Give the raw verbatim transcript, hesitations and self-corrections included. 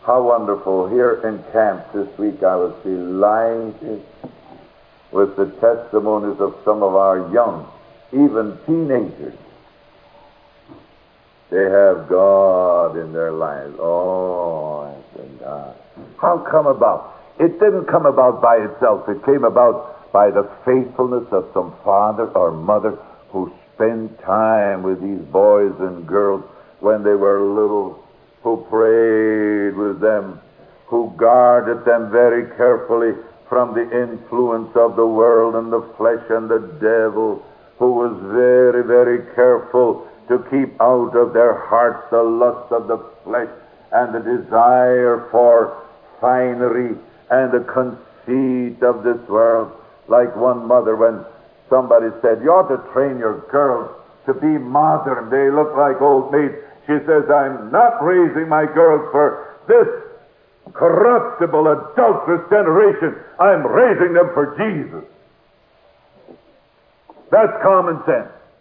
How wonderful. Here in camp this week I was delighted with the testimonies of some of our young, even teenagers. They have God in their lives. Oh, I said, God. How come about? It didn't come about by itself. It came about by the faithfulness of some father or mother who spent time with these boys and girls when they were little, who prayed with them, who guarded them very carefully from the influence of the world and the flesh and the devil, who was very, very careful to keep out of their hearts the lust of the flesh and the desire for finery and the conceit of this world. Like one mother, when somebody said, you ought to train your girls to be modern, they look like old maids. She says, I'm not raising my girls for this corruptible, adulterous generation. I'm raising them for Jesus. That's common sense.